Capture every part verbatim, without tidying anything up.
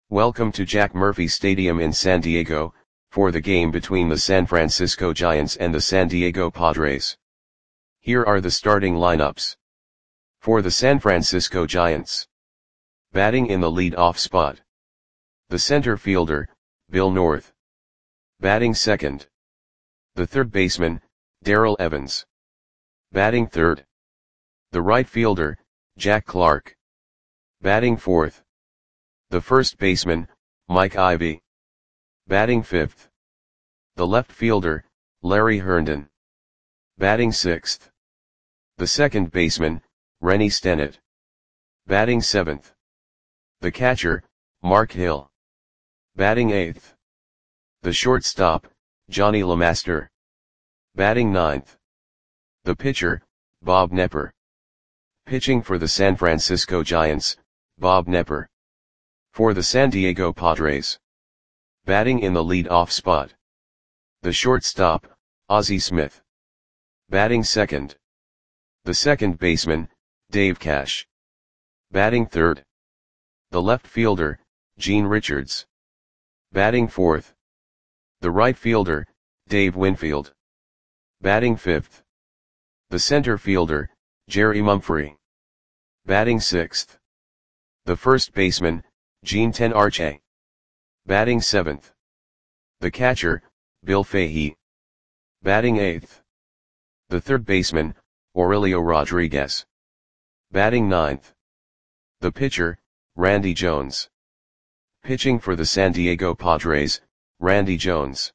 Welcome to Jack Murphy Stadium in San Diego, for the game between the San Francisco Giants and the San Diego Padres. Here are the starting lineups. For the San Francisco Giants. Batting in the lead-off spot. The center fielder, Bill North. Batting second. The third baseman, Darrell Evans. Batting third. The right fielder, Jack Clark. Batting fourth. The first baseman, Mike Ivy. Batting fifth. The left fielder, Larry Herndon. Batting sixth. The second baseman, Rennie Stennett. Batting seventh. The catcher, Mark Hill. Batting eighth. The shortstop, Johnny LeMaster. Batting ninth. The pitcher, Bob Knepper. Pitching for the San Francisco Giants, Bob Knepper. For the San Diego Padres. Batting in the lead-off spot. The shortstop, Ozzie Smith. Batting second. The second baseman, Dave Cash. Batting third. The left fielder, Gene Richards. Batting fourth. The right fielder, Dave Winfield. Batting fifth. The center fielder, Jerry Mumphrey. Batting sixth. The first baseman, Gene Tenarche. Batting seventh. The catcher, Bill Fahey. Batting eighth. The third baseman, Aurelio Rodriguez. Batting ninth. The pitcher, Randy Jones. Pitching for the San Diego Padres, Randy Jones.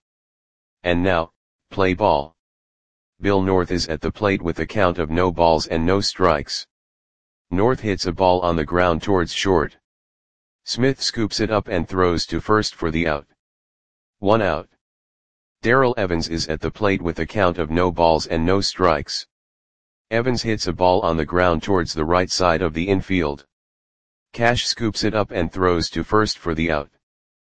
And now, play ball. Bill North is at the plate with a count of no balls and no strikes. North hits a ball on the ground towards short. Smith scoops it up and throws to first for the out. One out. Darrell Evans is at the plate with a count of no balls and no strikes. Evans hits a ball on the ground towards the right side of the infield. Cash scoops it up and throws to first for the out.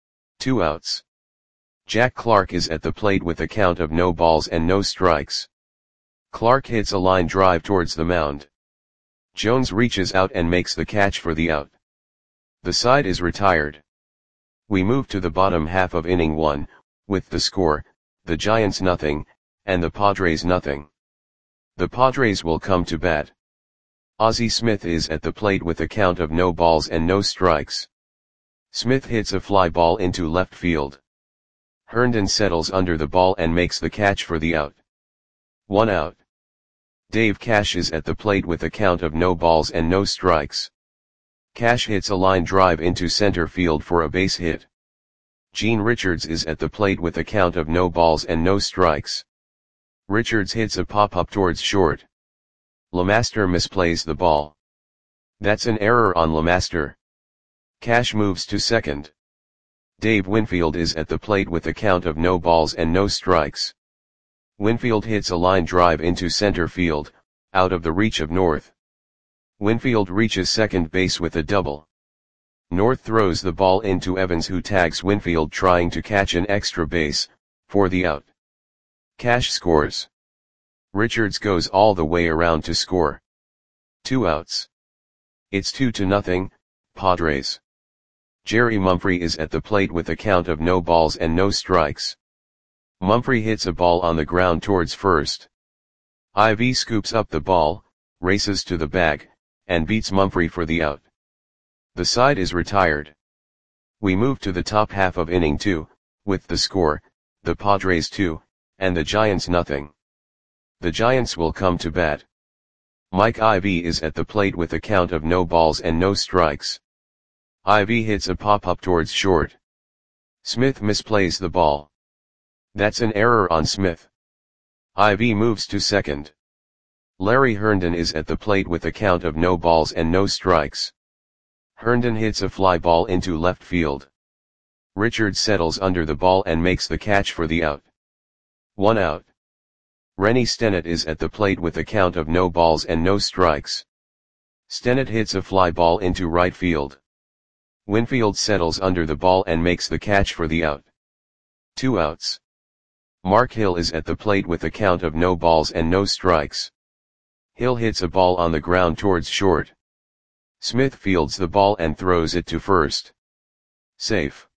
Two outs. Jack Clark is at the plate with a count of no balls and no strikes. Clark hits a line drive towards the mound. Jones reaches out and makes the catch for the out. The side is retired. We move to the bottom half of inning one, with the score, the Giants nothing, and the Padres nothing. The Padres will come to bat. Ozzie Smith is at the plate with a count of no balls and no strikes. Smith hits a fly ball into left field. Herndon settles under the ball and makes the catch for the out. One out. Dave Cash is at the plate with a count of no balls and no strikes. Cash hits a line drive into center field for a base hit. Gene Richards is at the plate with a count of no balls and no strikes. Richards hits a pop-up towards short. LeMaster misplays the ball. That's an error on LeMaster. Cash moves to second. Dave Winfield is at the plate with a count of no balls and no strikes. Winfield hits a line drive into center field, out of the reach of North. Winfield reaches second base with a double. North throws the ball into Evans, who tags Winfield trying to catch an extra base, for the out. Cash scores. Richards goes all the way around to score. Two outs. It's two to nothing, Padres. Jerry Mumphrey is at the plate with a count of no balls and no strikes. Mumphrey hits a ball on the ground towards first. Ivy scoops up the ball, races to the bag, and beats Mumphrey for the out. The side is retired. We move to the top half of inning two, with the score, the Padres two, and the Giants nothing. The Giants will come to bat. Mike Ivy is at the plate with a count of no balls and no strikes. Ivy hits a pop-up towards short. Smith misplays the ball. That's an error on Smith. Ivy moves to second. Larry Herndon is at the plate with a count of no balls and no strikes. Herndon hits a fly ball into left field. Richards settles under the ball and makes the catch for the out. One out. Rennie Stennett is at the plate with a count of no balls and no strikes. Stennett hits a fly ball into right field. Winfield settles under the ball and makes the catch for the out. Two outs. Mark Hill is at the plate with a count of no balls and no strikes. Hill hits a ball on the ground towards short. Smith fields the ball and throws it to first. Safe.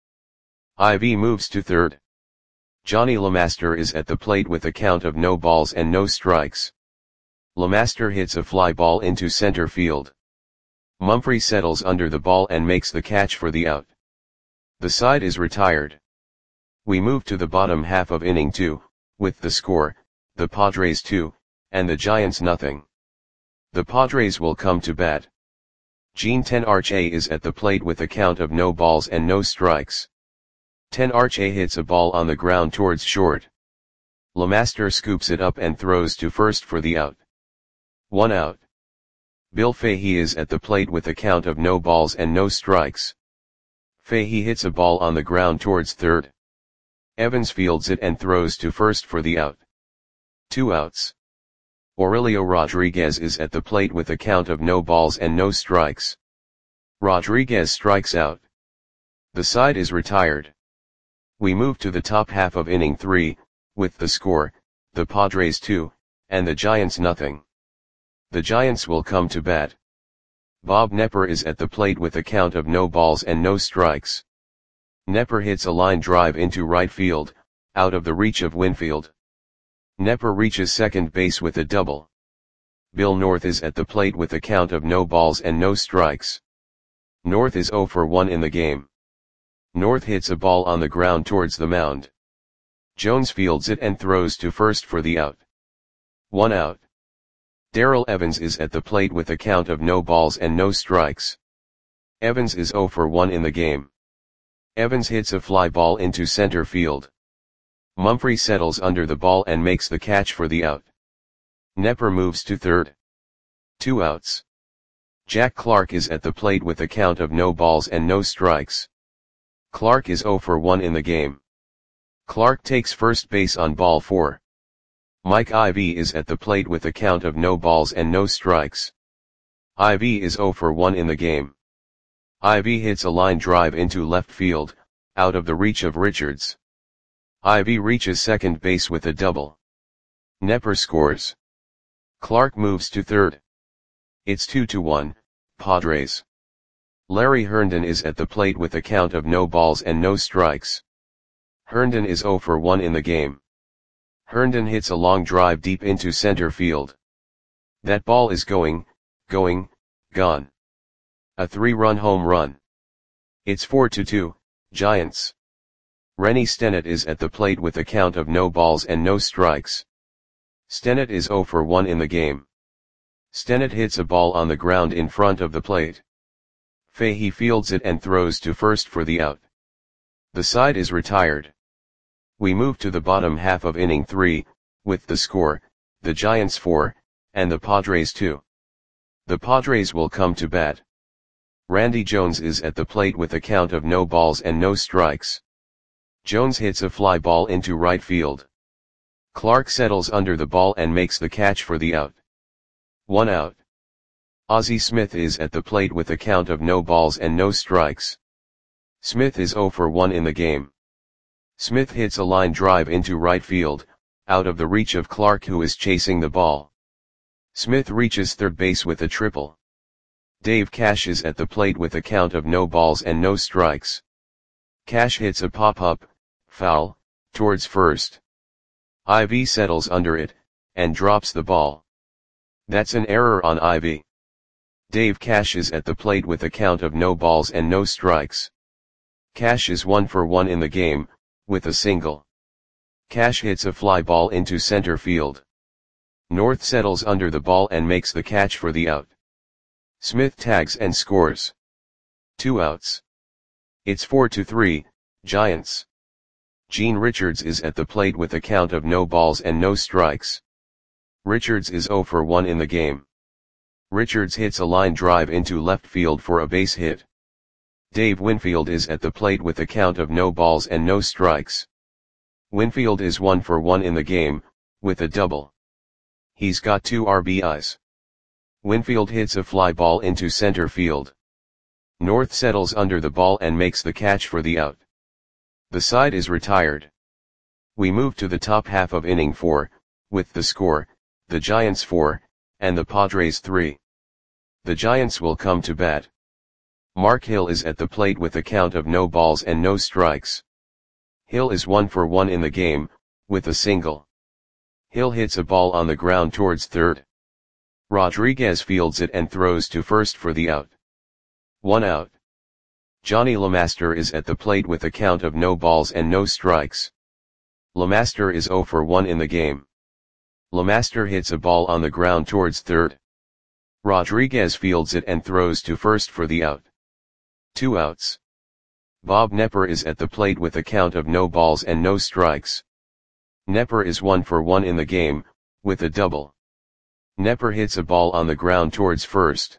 Ivy moves to third. Johnny LeMaster is at the plate with a count of no balls and no strikes. LeMaster hits a fly ball into center field. Mumphrey settles under the ball and makes the catch for the out. The side is retired. We move to the bottom half of inning two, with the score, the Padres two, and the Giants nothing. The Padres will come to bat. Gene Tenarche is at the plate with a count of no balls and no strikes. Tenarche hits a ball on the ground towards short. LeMaster scoops it up and throws to first for the out. One out. Bill Fahey is at the plate with a count of no balls and no strikes. Fahey hits a ball on the ground towards third. Evans fields it and throws to first for the out. Two outs. Aurelio Rodriguez is at the plate with a count of no balls and no strikes. Rodriguez strikes out. The side is retired. We move to the top half of inning three, with the score, the Padres two, and the Giants nothing. The Giants will come to bat. Bob Knepper is at the plate with a count of no balls and no strikes. Knepper hits a line drive into right field, out of the reach of Winfield. Knepper reaches second base with a double. Bill North is at the plate with a count of no balls and no strikes. North is oh for one in the game. North hits a ball on the ground towards the mound. Jones fields it and throws to first for the out. One out. Darrell Evans is at the plate with a count of no balls and no strikes. Evans is oh for one in the game. Evans hits a fly ball into center field. Mumphrey settles under the ball and makes the catch for the out. Knepper moves to third. Two outs. Jack Clark is at the plate with a count of no balls and no strikes. Clark is oh for one in the game. Clark takes first base on ball four. Mike Ivy is at the plate with a count of no balls and no strikes. Ivy is oh for one in the game. Ivy hits a line drive into left field, out of the reach of Richards. Ivy reaches second base with a double. Knepper scores. Clark moves to third. It's two to one, Padres. Larry Herndon is at the plate with a count of no balls and no strikes. Herndon is oh for one in the game. Herndon hits a long drive deep into center field. That ball is going, going, gone. A three-run home run. It's four to two, Giants. Rennie Stennett is at the plate with a count of no balls and no strikes. Stennett is oh for one in the game. Stennett hits a ball on the ground in front of the plate. Fahey fields it and throws to first for the out. The side is retired. We move to the bottom half of inning three, with the score, the Giants four, and the Padres two. The Padres will come to bat. Randy Jones is at the plate with a count of no balls and no strikes. Jones hits a fly ball into right field. Clark settles under the ball and makes the catch for the out. One out. Ozzie Smith is at the plate with a count of no balls and no strikes. Smith is oh for one in the game. Smith hits a line drive into right field, out of the reach of Clark who is chasing the ball. Smith reaches third base with a triple. Dave Cash is at the plate with a count of no balls and no strikes. Cash hits a pop-up, foul, towards first. Ivy settles under it, and drops the ball. That's an error on Ivy. Dave Cash is at the plate with a count of no balls and no strikes. Cash is one for one in the game, with a single. Cash hits a fly ball into center field. North settles under the ball and makes the catch for the out. Smith tags and scores. Two outs. It's four to three, Giants. Gene Richards is at the plate with a count of no balls and no strikes. Richards is oh for one in the game. Richards hits a line drive into left field for a base hit. Dave Winfield is at the plate with a count of no balls and no strikes. Winfield is one for one in the game, with a double. He's got two R B Is. Winfield hits a fly ball into center field. North settles under the ball and makes the catch for the out. The side is retired. We move to the top half of inning four, with the score, the Giants four, and the Padres three. The Giants will come to bat. Mark Hill is at the plate with a count of no balls and no strikes. Hill is one for one in the game, with a single. Hill hits a ball on the ground towards third. Rodriguez fields it and throws to first for the out. One out. Johnny LeMaster is at the plate with a count of no balls and no strikes. LeMaster is zero for one in the game. LeMaster hits a ball on the ground towards third. Rodriguez fields it and throws to first for the out. Two outs. Bob Knepper is at the plate with a count of no balls and no strikes. Knepper is one for one in the game, with a double. Knepper hits a ball on the ground towards first.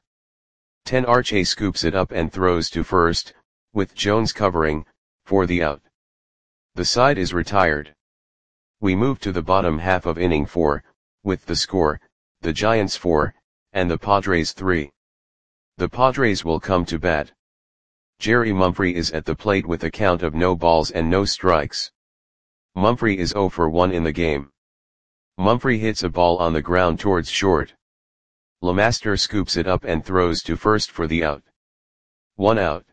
Ten Arche scoops it up and throws to first, with Jones covering, for the out. The side is retired. We move to the bottom half of inning four, with the score, the Giants four, and the Padres three. The Padres will come to bat. Jerry Mumphrey is at the plate with a count of no balls and no strikes. Mumphrey is zero for one in the game. Mumphrey hits a ball on the ground towards short. LeMaster scoops it up and throws to first for the out. One out.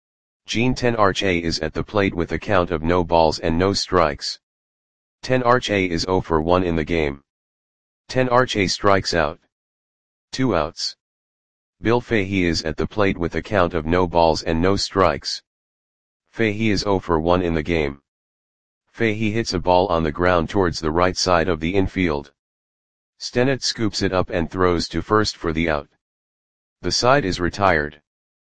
Gene Ten Arche is at the plate with a count of no balls and no strikes. Ten Arche is zero for one in the game. Ten Arche strikes out. Two outs. Bill Fahey is at the plate with a count of no balls and no strikes. Fahey is zero for one in the game. Fahey hits a ball on the ground towards the right side of the infield. Stennett scoops it up and throws to first for the out. The side is retired.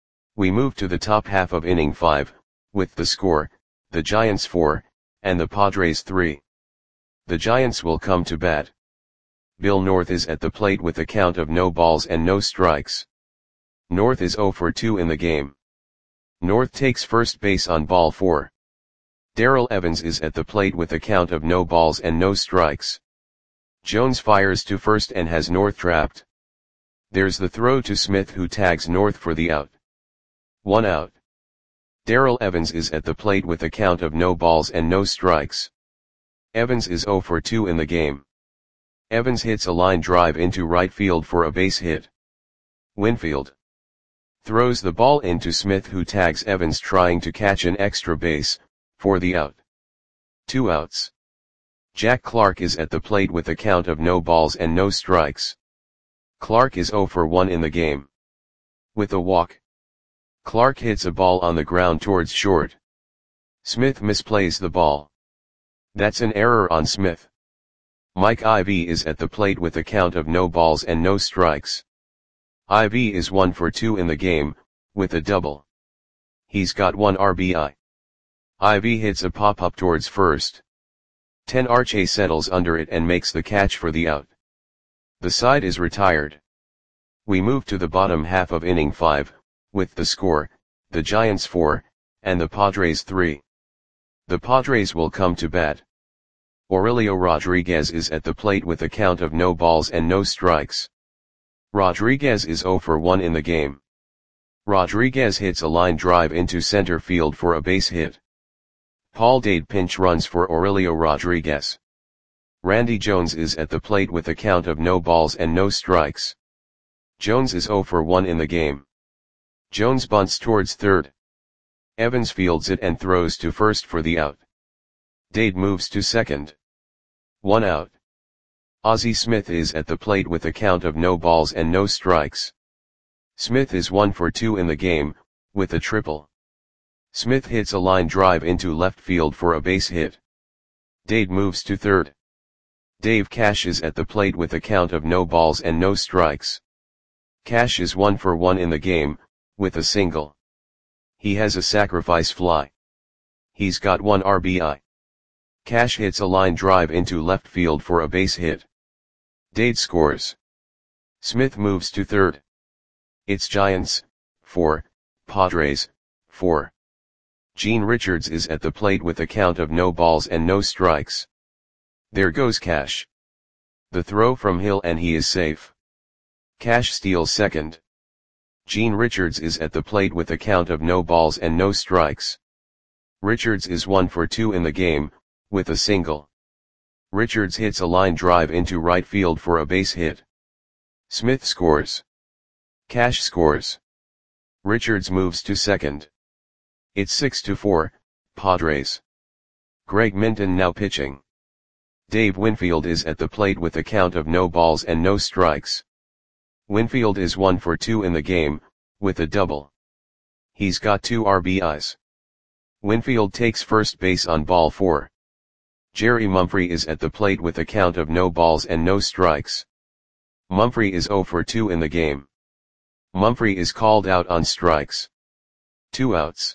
We move to the top half of inning five, with the score, the Giants four, and the Padres three. The Giants will come to bat. Bill North is at the plate with a count of no balls and no strikes. North is zero for two in the game. North takes first base on ball four. Darrell Evans is at the plate with a count of no balls and no strikes. Jones fires to first and has North trapped. There's the throw to Smith, who tags North for the out. One out. Darrell Evans is at the plate with a count of no balls and no strikes. Evans is zero for two in the game. Evans hits a line drive into right field for a base hit. Winfield throws the ball into Smith, who tags Evans trying to catch an extra base, for the out. Two outs. Jack Clark is at the plate with a count of no balls and no strikes. Clark is zero for one in the game. With a walk. Clark hits a ball on the ground towards short. Smith misplays the ball. That's an error on Smith. Mike Ivy is at the plate with a count of no balls and no strikes. Ivy is one for two in the game, with a double. He's got one R B I. Ivy hits a pop-up towards first. Ten Arche settles under it and makes the catch for the out. The side is retired. We move to the bottom half of inning five, with the score, the Giants four, and the Padres three. The Padres will come to bat. Aurelio Rodriguez is at the plate with a count of no balls and no strikes. Rodriguez is zero for one in the game. Rodriguez hits a line drive into center field for a base hit. Paul Dade pinch runs for Aurelio Rodriguez. Randy Jones is at the plate with a count of no balls and no strikes. Jones is zero for one in the game. Jones bunts towards third. Evans fields it and throws to first for the out. Dade moves to second. One out. Ozzie Smith is at the plate with a count of no balls and no strikes. Smith is one for two in the game, with a triple. Smith hits a line drive into left field for a base hit. Dade moves to third. Dave Cash is at the plate with a count of no balls and no strikes. Cash is one for one in the game, with a single. He has a sacrifice fly. He's got one R B I. Cash hits a line drive into left field for a base hit. Dade scores. Smith moves to third. It's Giants, four, Padres, four. Gene Richards is at the plate with a count of no balls and no strikes. There goes Cash. The throw from Hill and he is safe. Cash steals second. Gene Richards is at the plate with a count of no balls and no strikes. Richards is one for two in the game, with a single. Richards hits a line drive into right field for a base hit. Smith scores. Cash scores. Richards moves to second. It's six to four, Padres. Greg Minton now pitching. Dave Winfield is at the plate with a count of no balls and no strikes. Winfield is one for two in the game, with a double. He's got two R B Is. Winfield takes first base on ball four. Jerry Mumphrey is at the plate with a count of no balls and no strikes. Mumphrey is zero for two in the game. Mumphrey is called out on strikes. Two outs.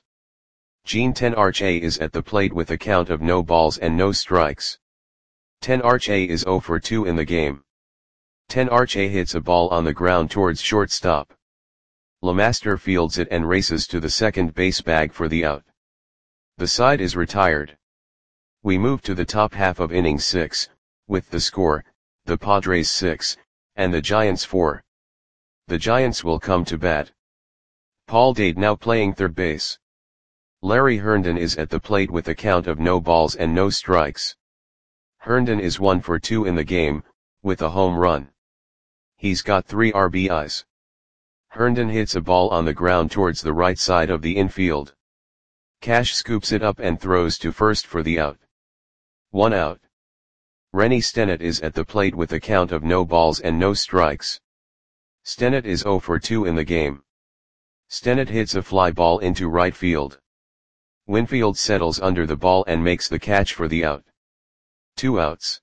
Gene Tenarche is at the plate with a count of no balls and no strikes. Tenarche is zero for two in the game. Tenarche hits a ball on the ground towards shortstop. LeMaster fields it and races to the second base bag for the out. The side is retired. We move to the top half of inning six, with the score, the Padres six, and the Giants four. The Giants will come to bat. Paul Dade now playing third base. Larry Herndon is at the plate with a count of no balls and no strikes. Herndon is one for two in the game, with a home run. He's got three R B Is. Herndon hits a ball on the ground towards the right side of the infield. Cash scoops it up and throws to first for the out. One out. Rennie Stennett is at the plate with a count of no balls and no strikes. Stennett is zero for two in the game. Stennett hits a fly ball into right field. Winfield settles under the ball and makes the catch for the out. Two outs.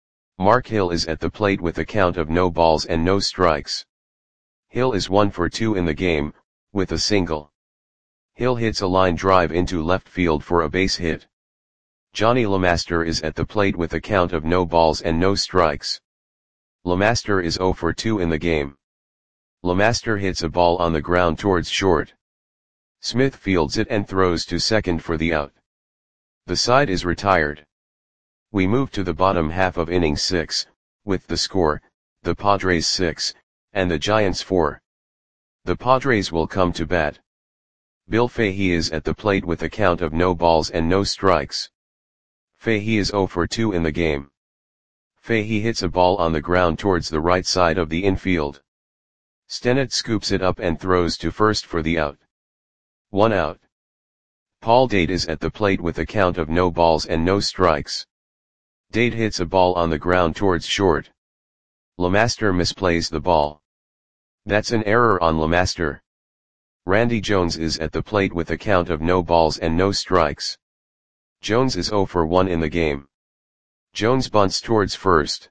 Mark Hill is at the plate with a count of no balls and no strikes. Hill is one for two in the game, with a single. Hill hits a line drive into left field for a base hit. Johnny LeMaster is at the plate with a count of no balls and no strikes. LeMaster is zero for two in the game. LeMaster hits a ball on the ground towards short. Smith fields it and throws to second for the out. The side is retired. We move to the bottom half of inning six, with the score, the Padres six, and the Giants four. The Padres will come to bat. Bill Fahey is at the plate with a count of no balls and no strikes. Fahey is zero for two in the game. Fahey hits a ball on the ground towards the right side of the infield. Stennett scoops it up and throws to first for the out. One out. Paul Dade is at the plate with a count of no balls and no strikes. Dade hits a ball on the ground towards short. LeMaster misplays the ball. That's an error on LeMaster. Randy Jones is at the plate with a count of no balls and no strikes. Jones is zero for one in the game. Jones bunts towards first.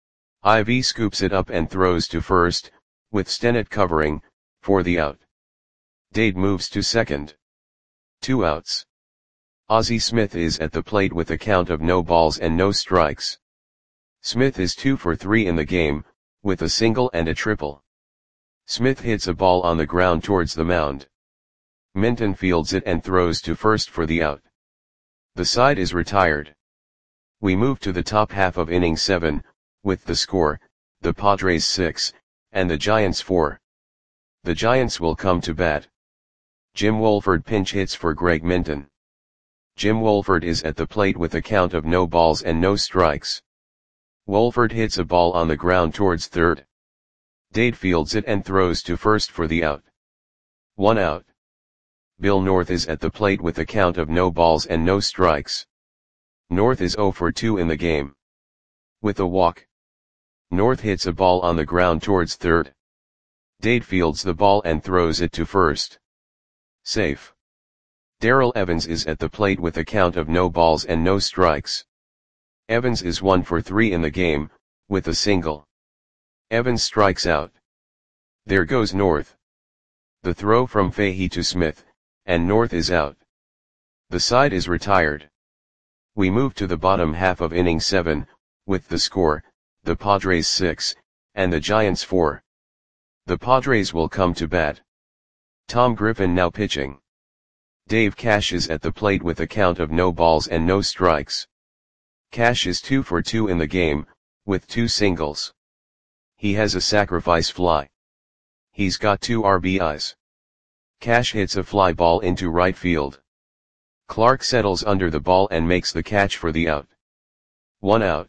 Ivy scoops it up and throws to first, with Stennett covering, for the out. Dade moves to second. Two outs. Ozzie Smith is at the plate with a count of no balls and no strikes. Smith is two for three in the game, with a single and a triple. Smith hits a ball on the ground towards the mound. Minton fields it and throws to first for the out. The side is retired. We move to the top half of inning seven, with the score, the Padres six, and the Giants four. The Giants will come to bat. Jim Wolford pinch hits for Greg Minton. Jim Wolford is at the plate with a count of no balls and no strikes. Wolford hits a ball on the ground towards third. Dade fields it and throws to first for the out. One out. Bill North is at the plate with a count of no balls and no strikes. North is zero for two in the game. With a walk. North hits a ball on the ground towards third. Dade fields the ball and throws it to first. Safe. Darrell Evans is at the plate with a count of no balls and no strikes. Evans is one for three in the game, with a single. Evans strikes out. There goes North. The throw from Fahey to Smith, and North is out. The side is retired. We move to the bottom half of inning seven, with the score, the Padres six, and the Giants four. The Padres will come to bat. Tom Griffin now pitching. Dave Cash is at the plate with a count of no balls and no strikes. Cash is two for two in the game, with two singles. He has a sacrifice fly. He's got two R B Is. Cash hits a fly ball into right field. Clark settles under the ball and makes the catch for the out. One out.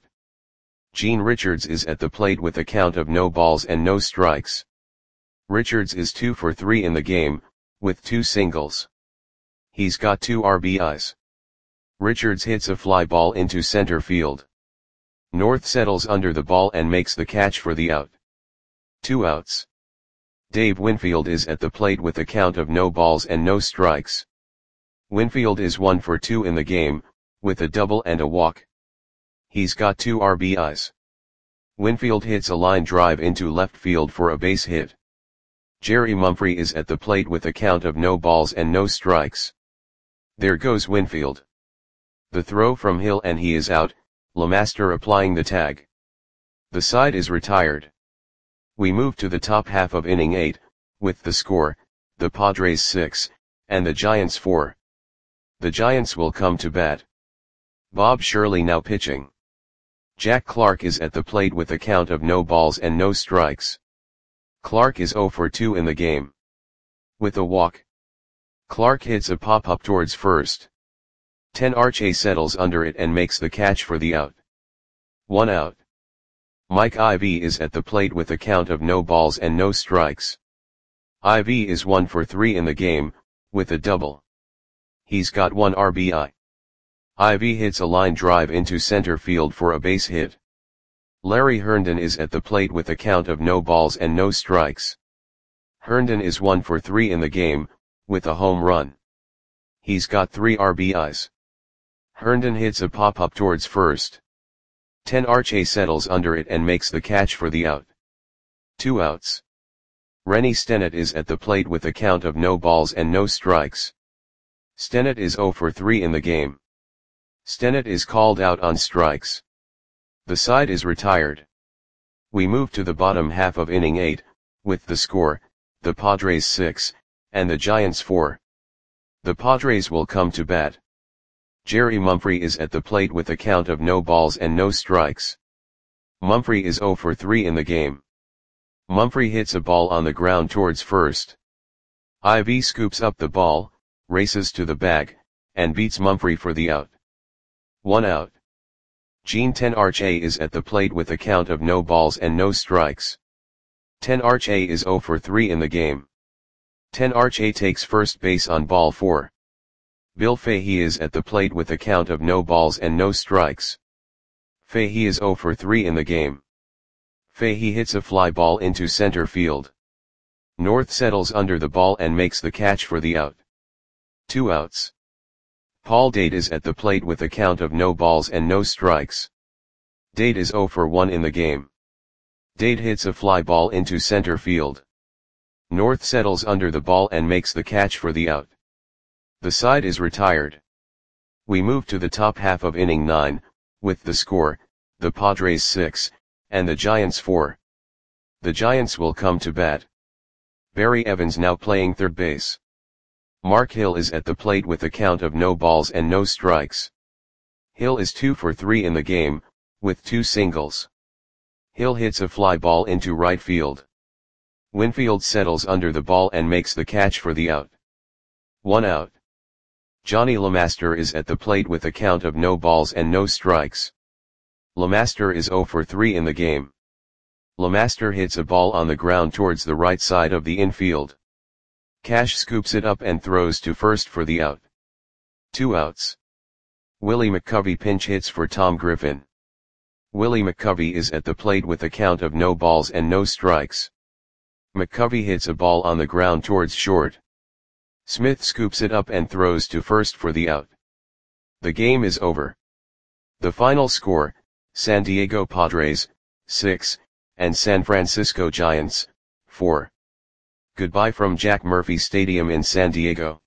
Gene Richards is at the plate with a count of no balls and no strikes. Richards is two for three in the game, with two singles. He's got two R B Is. Richards hits a fly ball into center field. North settles under the ball and makes the catch for the out. Two outs. Dave Winfield is at the plate with a count of no balls and no strikes. Winfield is one for two in the game, with a double and a walk. He's got two R B Is. Winfield hits a line drive into left field for a base hit. Jerry Mumphrey is at the plate with a count of no balls and no strikes. There goes Winfield. The throw from Hill and he is out, LeMaster applying the tag. The side is retired. We move to the top half of inning eight, with the score, the Padres six, and the Giants four. The Giants will come to bat. Bob Shirley now pitching. Jack Clark is at the plate with a count of no balls and no strikes. Clark is oh for two in the game. With a walk. Clark hits a pop-up towards first. Ten Arche settles under it and makes the catch for the out. One out. Mike Ivy is at the plate with a count of no balls and no strikes. Ivy is one for three in the game, with a double. He's got one R B I. Ivy hits a line drive into center field for a base hit. Larry Herndon is at the plate with a count of no balls and no strikes. Herndon is one for three in the game, with a home run. He's got three R B Is. Herndon hits a pop-up towards first. Ten Arche settles under it and makes the catch for the out. Two outs. Rennie Stennett is at the plate with a count of no balls and no strikes. Stennett is oh for three in the game. Stennett is called out on strikes. The side is retired. We move to the bottom half of inning eight, with the score, the Padres six, and the Giants four. The Padres will come to bat. Jerry Mumphrey is at the plate with a count of no balls and no strikes. Mumphrey is oh for three in the game. Mumphrey hits a ball on the ground towards first. Ivy scoops up the ball, races to the bag, and beats Mumphrey for the out. One out. Gene Ten Arche is at the plate with a count of no balls and no strikes. Ten Arche is oh for three in the game. Ten Arche takes first base on ball four. Bill Fahey is at the plate with a count of no balls and no strikes. Fahey is oh for three in the game. Fahey hits a fly ball into center field. North settles under the ball and makes the catch for the out. Two outs. Paul Dade is at the plate with a count of no balls and no strikes. Dade is oh for one in the game. Dade hits a fly ball into center field. North settles under the ball and makes the catch for the out. The side is retired. We move to the top half of inning nine, with the score, the Padres six, and the Giants four. The Giants will come to bat. Barry Evans now playing third base. Mark Hill is at the plate with a count of no balls and no strikes. Hill is two for three in the game, with two singles. Hill hits a fly ball into right field. Winfield settles under the ball and makes the catch for the out. One out. Johnny LeMaster is at the plate with a count of no balls and no strikes. LeMaster is oh for three in the game. LeMaster hits a ball on the ground towards the right side of the infield. Cash scoops it up and throws to first for the out. Two outs. Willie McCovey pinch hits for Tom Griffin. Willie McCovey is at the plate with a count of no balls and no strikes. McCovey hits a ball on the ground towards short. Smith scoops it up and throws to first for the out. The game is over. The final score, San Diego Padres, six, and San Francisco Giants, four. Goodbye from Jack Murphy Stadium in San Diego.